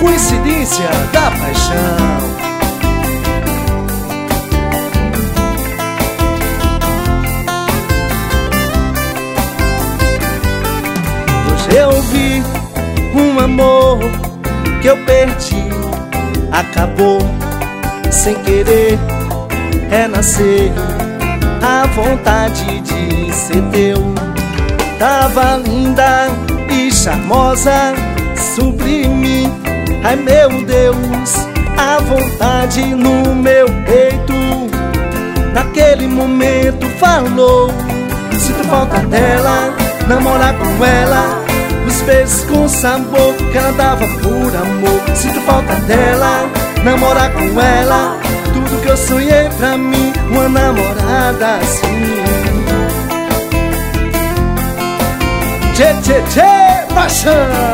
coincidência da paixão. Hoje eu vi um amor que eu perdi, acabou sem querer renascer. A vontade de ser teu tava linda e charmosa, sublime. Ai meu Deus, a vontade no meu peito naquele momento falou. Sinto falta dela, namorar com ela, os beijos com sabor que ela dava por amor. Sinto falta dela, namorar com ela, tudo que eu sonhei pra mim, uma namorada assim. Tchê, tchê, tchê, paixão!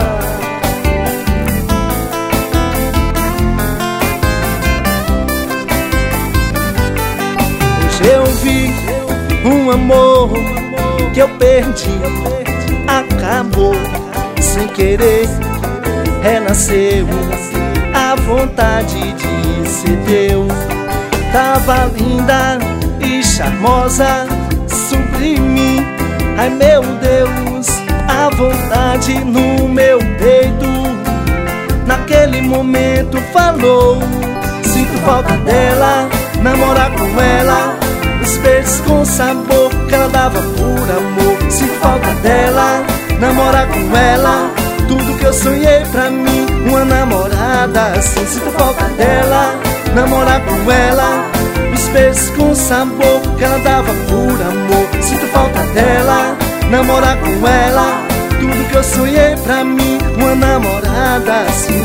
Hoje eu vi um amor que eu perdi, acabou sem querer renasceu. A vontade de ser teu tava linda e charmosa, sublime. Ai meu Deus, a vontade no meu peito naquele momento falou. Sinto falta dela, namorar com ela, os beijos com sabor que ela dava por amor. Sinto falta dela, namorar com ela, tudo que eu sonhei pra mim, uma namorada assim. Sinto falta dela, namorar com ela, os beijos com sabor que ela dava por amor. Sinto falta dela, namorar com ela, tudo que eu sonhei pra mim, uma namorada assim.